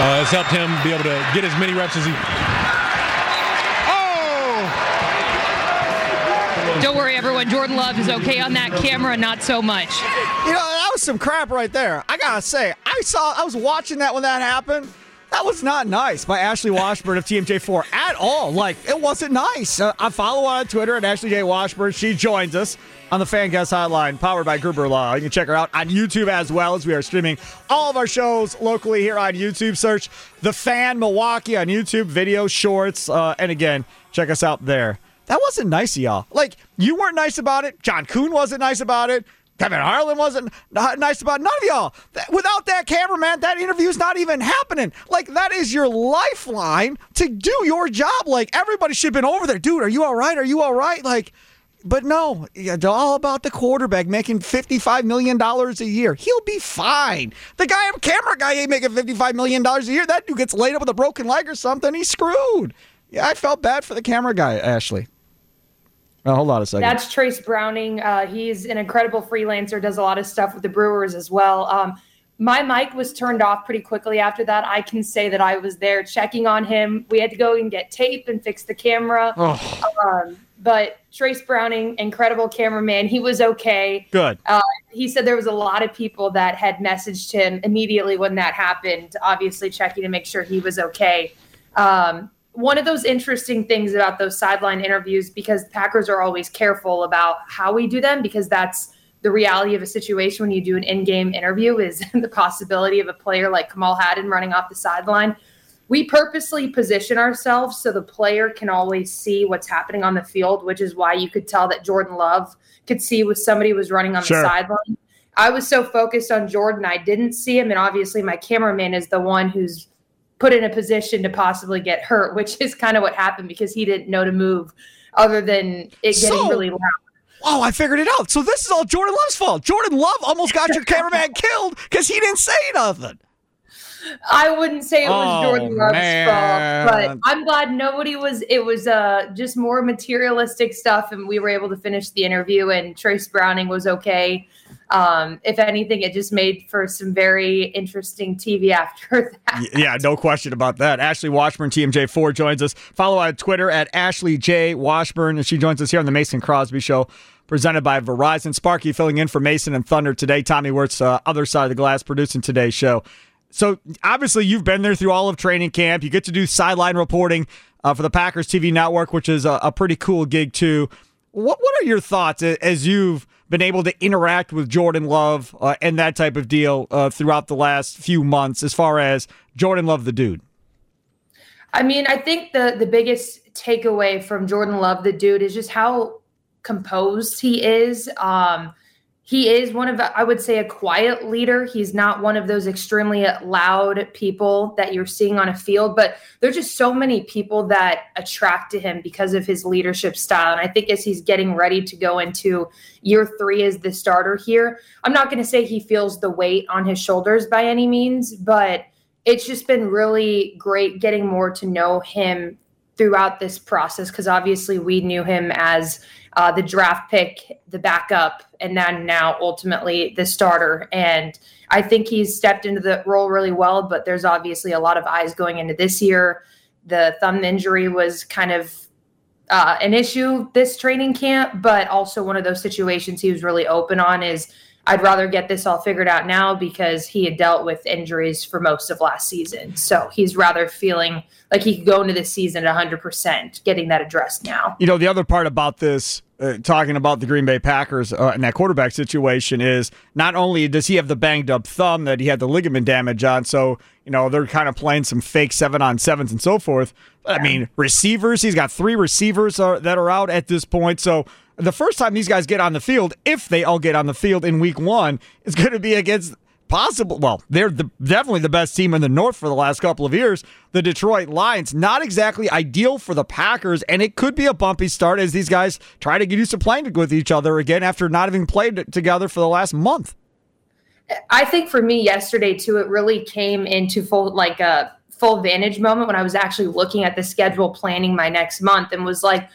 has helped him be able to get as many reps as he. Don't worry, everyone. Jordan Love is okay on that camera, not so much. That was some crap right there. I gotta say, I was watching that when that happened. That was not nice by Ashley Washburn of TMJ4 at all. Like, it wasn't nice. I follow her on Twitter at Ashley J. Washburn. She joins us on the Fan Guest Hotline, powered by Gerber Law. You can check her out on YouTube as well, as we are streaming all of our shows locally here on YouTube. Search The Fan Milwaukee on YouTube, video, shorts, and again, check us out there. That wasn't nice of y'all. Like, you weren't nice about it. John Kuhn wasn't nice about it. Kevin Harlan wasn't nice about it. None of y'all. Without that cameraman, that interview's not even happening. Like, that is your lifeline to do your job. Like, everybody should have been over there. Dude, are you all right? Are you all right? Like, but no, it's all about the quarterback making $55 million a year. He'll be fine. The camera guy ain't making $55 million a year. That dude gets laid up with a broken leg or something. He's screwed. Yeah, I felt bad for the camera guy, Ashley. Hold on a second. That's Trace Browning. He's an incredible freelancer, does a lot of stuff with the Brewers as well. My mic was turned off pretty quickly after that. I can say that I was there checking on him. We had to go and get tape and fix the camera. But Trace Browning, incredible cameraman. He was okay. Good. He said there was a lot of people that had messaged him immediately when that happened, obviously checking to make sure he was okay. One of those interesting things about those sideline interviews, because Packers are always careful about how we do them, because that's the reality of a situation when you do an in-game interview, is the possibility of a player like Kamal Haddon running off the sideline. We purposely position ourselves so the player can always see what's happening on the field, which is why you could tell that Jordan Love could see when somebody was running on the sideline. I was so focused on Jordan, I didn't see him, and obviously my cameraman is the one who's put in a position to possibly get hurt, which is kind of what happened, because he didn't know to move other than it getting really loud. Oh, I figured it out. So this is all Jordan Love's fault. Jordan Love almost got your cameraman killed because he didn't say nothing. I wouldn't say it was Jordan Love's fault, but I'm glad it was just more materialistic stuff, and we were able to finish the interview, and Trace Browning was okay. If anything, it just made for some very interesting TV after that. Yeah, no question about that. Ashley Washburn, TMJ4, joins us. Follow on Twitter at Ashley J. Washburn, and she joins us here on the Mason Crosby Show, presented by Verizon. Sparky filling in for Mason and Thunder today. Tommy Wirtz, other side of the glass, producing today's show. So, obviously, you've been there through all of training camp. You get to do sideline reporting for the Packers TV network, which is a pretty cool gig, too. What are your thoughts as you've been able to interact with Jordan Love and that type of deal throughout the last few months as far as Jordan Love, the dude? I mean, I think the biggest takeaway from Jordan Love, the dude, is just how composed he is. He is one of, I would say, a quiet leader. He's not one of those extremely loud people that you're seeing on a field, but there's just so many people that attract to him because of his leadership style. And I think as he's getting ready to go into year 3 as the starter here, I'm not going to say he feels the weight on his shoulders by any means, but it's just been really great getting more to know him throughout this process, because obviously we knew him as the draft pick, the backup, and then now ultimately the starter. And I think he's stepped into the role really well, but there's obviously a lot of eyes going into this year. The thumb injury was kind of an issue this training camp, but also one of those situations he was really open on is, I'd rather get this all figured out now, because he had dealt with injuries for most of last season. So he's rather feeling like he could go into this season at 100%, getting that addressed now. You know, the other part about this, talking about the Green Bay Packers and that quarterback situation, is not only does he have the banged up thumb that he had the ligament damage on, so, you know, they're kind of playing some fake 7-on-7s and so forth. But, I mean, receivers, he's got 3 receivers that are out at this point. So the first time these guys get on the field, if they all get on the field in week 1, is going to be against they're definitely the best team in the North for the last couple of years, the Detroit Lions. Not exactly ideal for the Packers, and it could be a bumpy start as these guys try to get used to playing with each other again after not having played together for the last month. I think for me yesterday, too, it really came into a full vantage moment when I was actually looking at the schedule, planning my next month, and was like,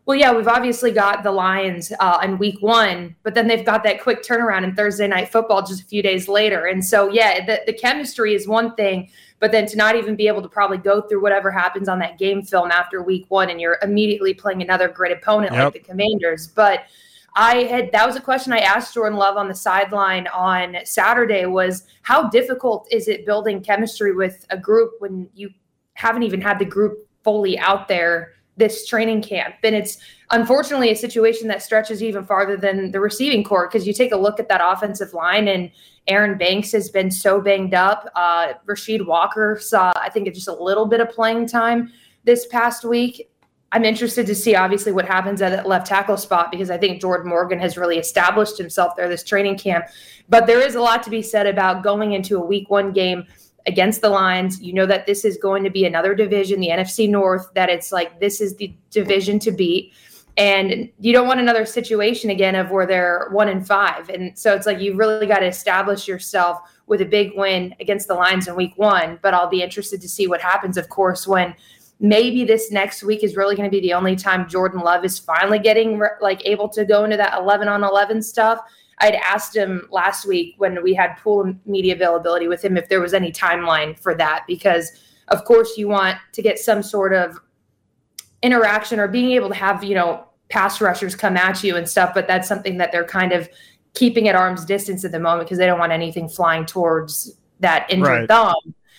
Well, yeah, we've obviously got the Lions in week 1, but then they've got that quick turnaround in Thursday Night Football just a few days later. And so, yeah, the chemistry is one thing, but then to not even be able to probably go through whatever happens on that game film after week 1, and you're immediately playing another great opponent like the Commanders. But that was a question I asked Jordan Love on the sideline on Saturday, was how difficult is it building chemistry with a group when you haven't even had the group fully out there this training camp? And it's unfortunately a situation that stretches even farther than the receiving corps, because you take a look at that offensive line and Aaron Banks has been so banged up. Rasheed Walker saw, I think, just a little bit of playing time this past week. I'm interested to see, obviously, what happens at that left tackle spot, because I think Jordan Morgan has really established himself there this training camp. But there is a lot to be said about going into a week 1 game against the Lions. You know that this is going to be another division, the NFC North, that it's like this is the division to beat. And you don't want another situation again of where they're 1-5. And so it's like you really got to establish yourself with a big win against the Lions in week 1. But I'll be interested to see what happens, of course, when maybe this next week is really going to be the only time Jordan Love is finally getting able to go into that 11-on-11 stuff. I'd asked him last week when we had pool media availability with him if there was any timeline for that, because of course you want to get some sort of interaction or being able to have, pass rushers come at you and stuff, but that's something that they're kind of keeping at arm's distance at the moment because they don't want anything flying towards that injured thumb.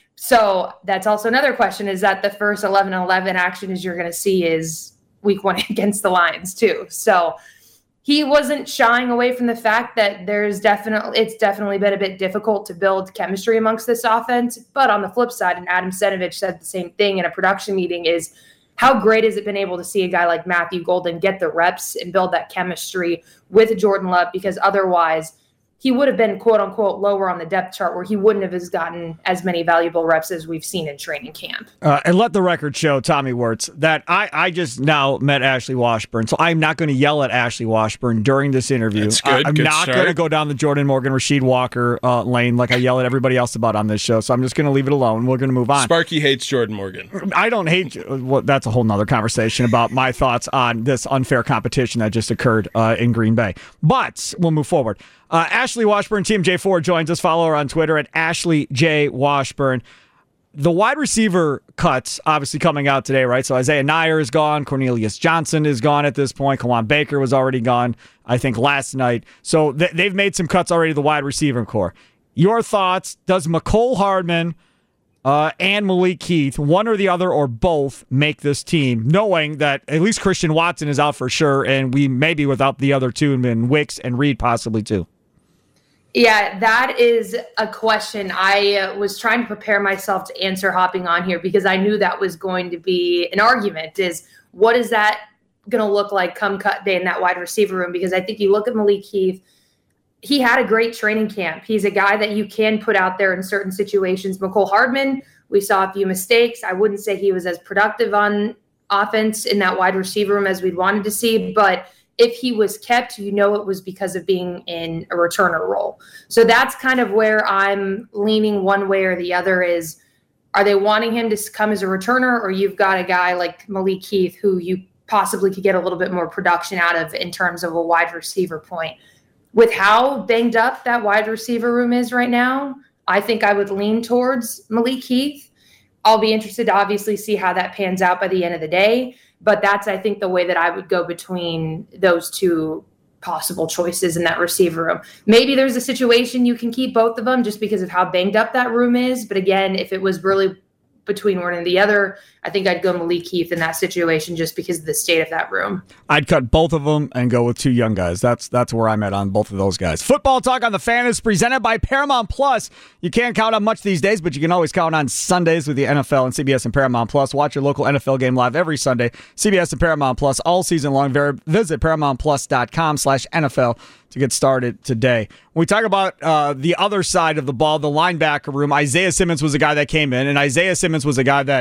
So that's also another question, is that the first 11-on-11 action you're going to see is week 1 against the Lions too. So he wasn't shying away from the fact that it's definitely been a bit difficult to build chemistry amongst this offense. But on the flip side, and Adam Senovich said the same thing in a production meeting, is how great has it been able to see a guy like Matthew Golden get the reps and build that chemistry with Jordan Love, because otherwise he would have been, quote unquote, lower on the depth chart where he wouldn't have gotten as many valuable reps as we've seen in training camp. And let the record show, Tommy Wirtz, that I just now met Ashley Washburn, so I'm not going to yell at Ashley Washburn during this interview. That's good. I'm not going to go down the Jordan Morgan, Rasheed Walker lane like I yell at everybody else about on this show, so I'm just going to leave it alone. We're going to move on. Sparky hates Jordan Morgan. I don't hate you. Well, that's a whole nother conversation about my thoughts on this unfair competition that just occurred in Green Bay. But we'll move forward. Ashley Washburn, TMJ4, joins us. Follow her on Twitter at Ashley J. Washburn. The wide receiver cuts obviously coming out today, right? So Isaiah Neyor is gone. Cornelius Johnson is gone at this point. Kawan Baker was already gone, I think, last night. So they've made some cuts already to the wide receiver core. Your thoughts? Does Mecole Hardman and Malik Heath, one or the other or both, make this team, knowing that at least Christian Watson is out for sure, and we may be without the other two, and Wicks and Reed possibly too? Yeah, that is a question I was trying to prepare myself to answer hopping on here, because I knew that was going to be an argument, is what is that going to look like come cut day in that wide receiver room? Because I think you look at Malik Heath, he had a great training camp. He's a guy that you can put out there in certain situations. Mecole Hardman, we saw a few mistakes. I wouldn't say he was as productive on offense in that wide receiver room as we'd wanted to see, but if he was kept, it was because of being in a returner role. So that's kind of where I'm leaning one way or the other, is are they wanting him to come as a returner, or you've got a guy like Malik Heath who you possibly could get a little bit more production out of in terms of a wide receiver point. With how banged up that wide receiver room is right now, I think I would lean towards Malik Heath. I'll be interested to obviously see how that pans out by the end of the day. But that's, I think, the way that I would go between those two possible choices in that receiver room. Maybe there's a situation you can keep both of them just because of how banged up that room is. But again, if it was really between one and the other, I think I'd go Malik Heath in that situation just because of the state of that room. I'd cut both of them and go with two young guys. That's where I'm at on both of those guys. Football Talk on the Fan is presented by Paramount Plus. You can't count on much these days, but you can always count on Sundays with the NFL and CBS and Paramount Plus. Watch your local NFL game live every Sunday. CBS and Paramount Plus all season long. Visit ParamountPlus.com/NFL to get started today. When we talk about the other side of the ball, the linebacker room, Isaiah Simmons was a guy that came in, and Isaiah Simmons was a guy that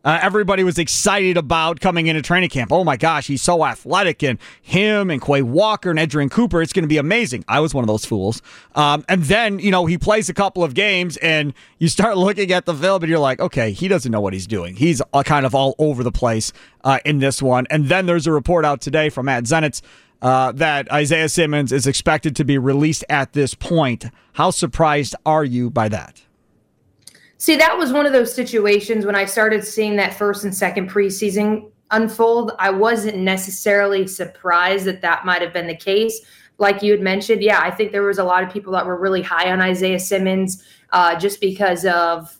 everybody was excited about coming into training camp. Oh my gosh, he's so athletic, and him and Quay Walker and Edgerrin Cooper, it's going to be amazing. I was one of those fools. And then, he plays a couple of games and you start looking at the film and you're like, okay, he doesn't know what he's doing. He's kind of all over the place in this one. And then there's a report out today from Matt Zenitz that Isaiah Simmons is expected to be released at this point. How surprised are you by that? See, that was one of those situations when I started seeing that first and second preseason unfold. I wasn't necessarily surprised that might have been the case. Like you had mentioned, yeah, I think there was a lot of people that were really high on Isaiah Simmons just because of,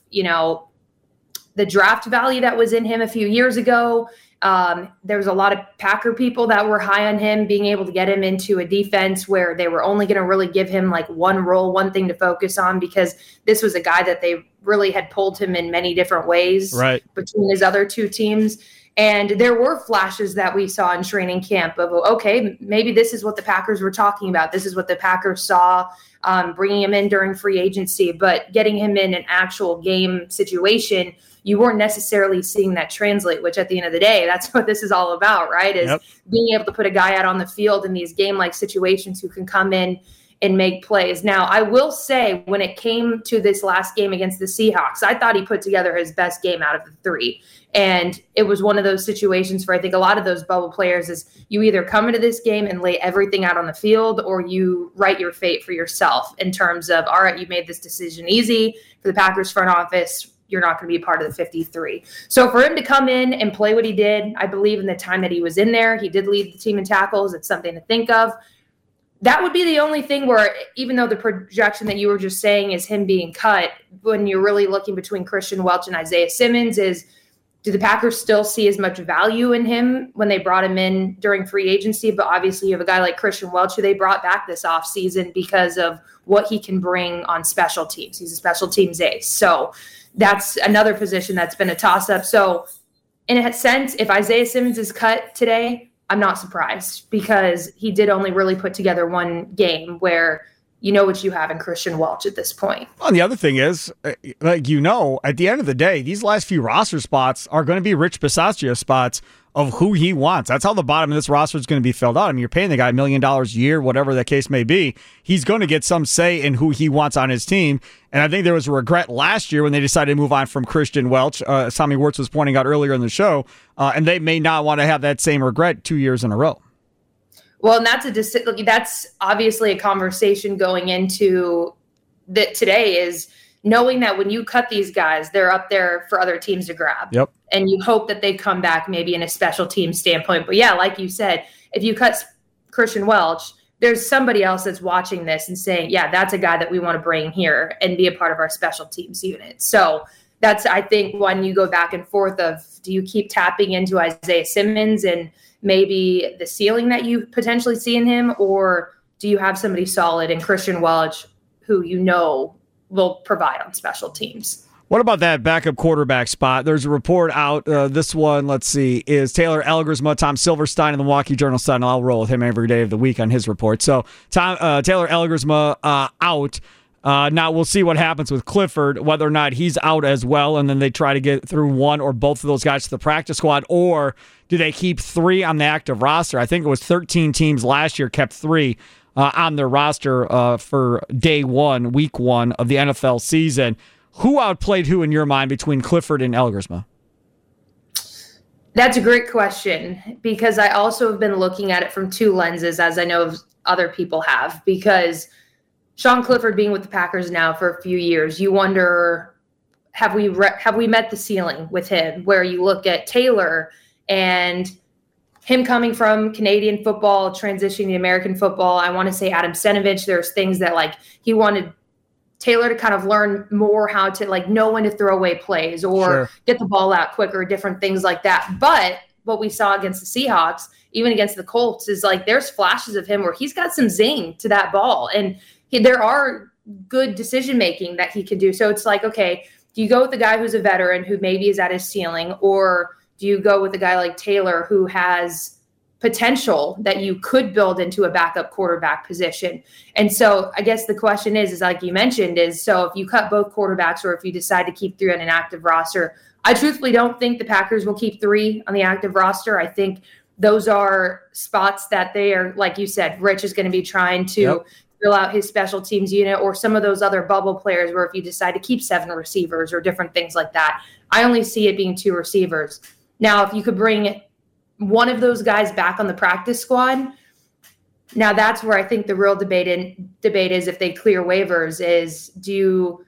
the draft value that was in him a few years ago. There was a lot of Packer people that were high on him, being able to get him into a defense where they were only going to really give him like one role, one thing to focus on, because this was a guy that they really had pulled him in many different ways between his other two teams. And there were flashes that we saw in training camp of, okay, maybe this is what the Packers were talking about. This is what the Packers saw, bringing him in during free agency, but getting him in an actual game situation, you weren't necessarily seeing that translate, which at the end of the day, that's what this is all about, right? Is being able to put a guy out on the field in these game-like situations who can come in and make plays. Now, I will say when it came to this last game against the Seahawks, I thought he put together his best game out of the three. And it was one of those situations for, I think, a lot of those bubble players is you either come into this game and lay everything out on the field, or you write your fate for yourself in terms of, all right, you made this decision easy for the Packers front office. You're not going to be a part of the 53. So for him to come in and play what he did, I believe in the time that he was in there, he did lead the team in tackles. It's something to think of. That would be the only thing where, even though the projection that you were just saying is him being cut, when you're really looking between Christian Welch and Isaiah Simmons, is do the Packers still see as much value in him when they brought him in during free agency? But obviously you have a guy like Christian Welch who they brought back this offseason because of what he can bring on special teams. He's a special teams ace. So that's another position that's been a toss-up. So in a sense, if Isaiah Simmons is cut today, I'm not surprised, because he did only really put together one game where you know what you have in Christian Welch at this point. Well, and the other thing is, at the end of the day, these last few roster spots are going to be Rich Bisaccia spots of who he wants. That's how the bottom of this roster is going to be filled out. I mean, you're paying the guy $1 million a year, whatever the case may be. He's going to get some say in who he wants on his team. And I think there was a regret last year when they decided to move on from Christian Welch. Tommy Wirtz was pointing out earlier in the show, and they may not want to have that same regret 2 years in a row. Well, and that's obviously a conversation going into that today, is knowing that when you cut these guys, they're up there for other teams to grab. Yep. And you hope that they come back maybe in a special team standpoint. But yeah, like you said, if you cut Christian Welch, there's somebody else that's watching this and saying, yeah, that's a guy that we want to bring here and be a part of our special teams unit. So that's, I think, when you go back and forth of, do you keep tapping into Isaiah Simmons and maybe the ceiling that you potentially see in him, or do you have somebody solid in Christian Welch who will provide on special teams? What about that backup quarterback spot? There's a report out. This one, let's see, is Taylor Elgersma, Tom Silverstein of the Milwaukee Journal-Sun. I'll roll with him every day of the week on his report. So Taylor Elgersma out. Now we'll see what happens with Clifford, whether or not he's out as well, and then they try to get through one or both of those guys to the practice squad, or do they keep 3 on the active roster? I think it was 13 teams last year kept 3 on their roster for week 1 of the NFL season. Who outplayed who in your mind between Clifford and Elgersma? That's a great question, because I also have been looking at it from 2 lenses, as I know other people have, because Sean Clifford being with the Packers now for a few years, you wonder, have we met the ceiling with him, where you look at Taylor and him coming from Canadian football, transitioning to American football. I want to say Adam Stenavich, there's things that he wanted Taylor to kind of learn more how to know when to throw away plays or get the ball out quicker, different things like that. But what we saw against the Seahawks, even against the Colts, is there's flashes of him where he's got some zing to that ball. And there are good decision-making that he can do. So it's okay, do you go with the guy who's a veteran who maybe is at his ceiling, or do you go with a guy like Taylor who has potential that you could build into a backup quarterback position. And so I guess the question is like you mentioned, so if you cut both quarterbacks or if you decide to keep 3 on an active roster, I truthfully don't think the Packers will keep 3 on the active roster. I think those are spots that they are, like you said, Rich is going to be trying to fill out his special teams unit, or some of those other bubble players where if you decide to keep 7 receivers or different things like that. I only see it being 2 receivers. Now, if you could bring one of those guys back on the practice squad, now that's where I think the real debate is, if they clear waivers, is do you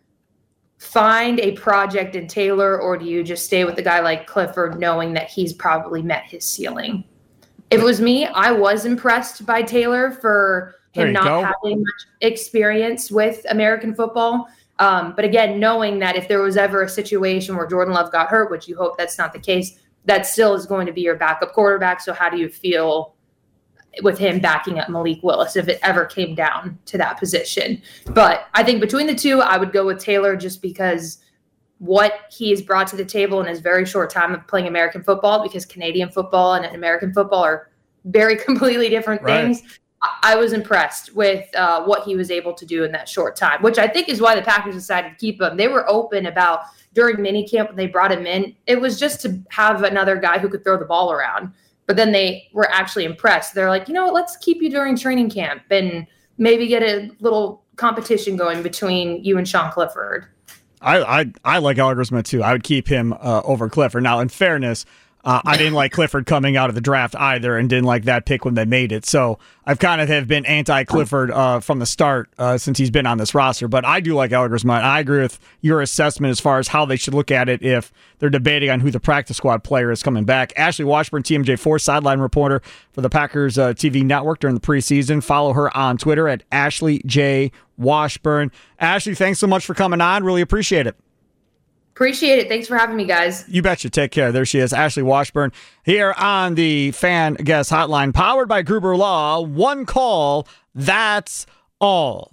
find a project in Taylor, or do you just stay with a guy like Clifford knowing that he's probably met his ceiling? If it was me, I was impressed by Taylor for him not having much experience with American football. But again, knowing that if there was ever a situation where Jordan Love got hurt, which you hope that's not the case, that still is going to be your backup quarterback. So how do you feel with him backing up Malik Willis if it ever came down to that position? But I think between the two, I would go with Taylor, just because what he has brought to the table in his very short time of playing American football, because Canadian football and American football are very completely different things. I was impressed with what he was able to do in that short time, which I think is why the Packers decided to keep him. They were open about during minicamp when they brought him in. It was just to have another guy who could throw the ball around. But then they were actually impressed. They're like, you know what, let's keep you during training camp and maybe get a little competition going between you and Sean Clifford. I like Alex Smith too. I would keep him over Clifford. Now, in fairness, I didn't like Clifford coming out of the draft either, and didn't like that pick when they made it. So I've kind of have been anti-Clifford from the start since he's been on this roster. But I do like Alex Smith. I agree with your assessment as far as how they should look at it if they're debating on who the practice squad player is coming back. Ashley Washburn, TMJ4 sideline reporter for the Packers TV network during the preseason. Follow her on Twitter at Ashley J. Washburn. Ashley, thanks so much for coming on. Really appreciate it. Appreciate it. Thanks for having me, guys. You betcha. Take care. There she is, Ashley Washburn, here on the Fan Guest Hotline, powered by Gruber Law. One call, that's all.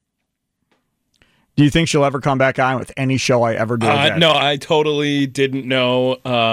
Do you think she'll ever come back on with any show I ever do again? No, I totally didn't know.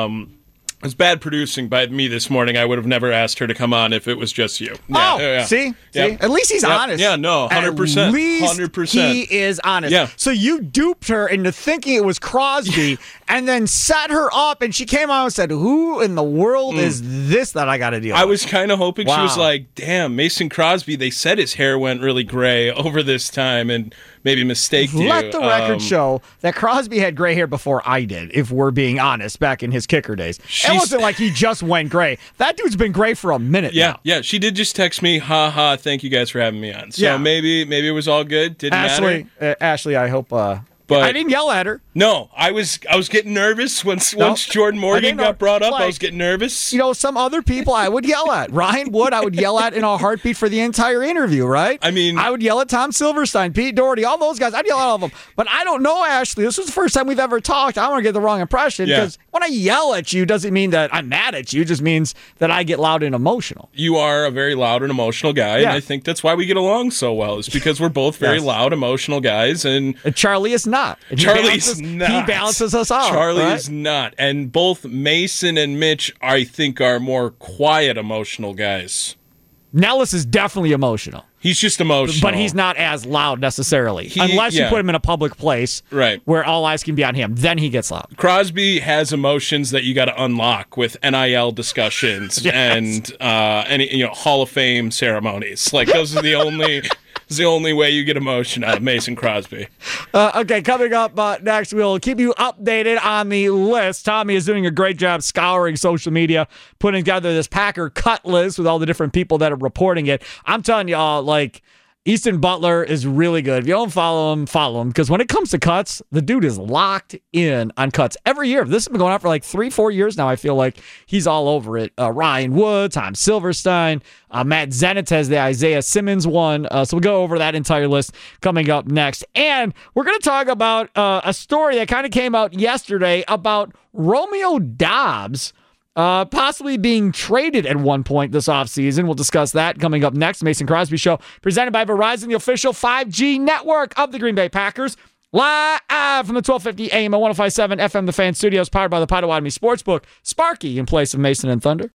It was bad producing by me this morning. I would have never asked her to come on if it was just you. See? At least he's honest. Yeah, no, 100%. At least 100%. he is honest. Yeah. So you duped her into thinking it was Crosby and then set her up, and she came out and said, who in the world is this that I got to deal with? I was kind of hoping she was like, damn, Mason Crosby, they said his hair went really gray over this time and maybe mistaked you. Let the record show that Crosby had gray hair before I did, if we're being honest, back in his kicker days. It wasn't like he just went gray. That dude's been gray for a minute now. Yeah, she did just text me, ha, thank you guys for having me on. So maybe it was all good. Didn't matter. Ashley, I hope... But I didn't yell at her. No, I was getting nervous once Jordan Morgan got brought up. I was getting nervous. You know, some other people I would yell at. Ryan Wood, I would yell at in a heartbeat for the entire interview, right? I mean, I would yell at Tom Silverstein, Pete Doherty, all those guys. I'd yell at all of them. But I don't know, Ashley. This was the first time we've ever talked. I don't want to get the wrong impression, because when I yell at you, doesn't mean that I'm mad at you. It just means that I get loud and emotional. You are a very loud and emotional guy, and I think that's why we get along so well. It's because we're both very loud, emotional guys. And Charlie is not. Charlie's not. He balances us out. Charlie is not. And both Mason and Mitch, I think, are more quiet, emotional guys. Nellis is definitely emotional. He's just emotional. But he's not as loud necessarily. Unless you put him in a public place where all eyes can be on him. Then he gets loud. Crosby has emotions that you got to unlock with NIL discussions and Hall of Fame ceremonies. Like, those are the only... It's the only way you get emotion out of Mason Crosby. Okay, coming up next, we'll keep you updated on the list. Tommy is doing a great job scouring social media, putting together this Packer cut list with all the different people that are reporting it. I'm telling y'all, like, Easton Butler is really good. If you don't follow him, because when it comes to cuts, the dude is locked in on cuts every year. This has been going on for like 3-4 years now. I feel like he's all over it. Ryan Wood, Tom Silverstein, Matt Zenitz has the Isaiah Simmons one. So we'll go over that entire list coming up next. And we're going to talk about a story that kind of came out yesterday about Romeo Doubs possibly being traded at one point this offseason. We'll discuss that coming up next. Mason Crosby Show, presented by Verizon, the official 5G network of the Green Bay Packers. Live from the 1250 AM and 105.7 FM The Fan Studios, powered by the Potawatomi Sportsbook. Sparky in place of Mason and Thunder.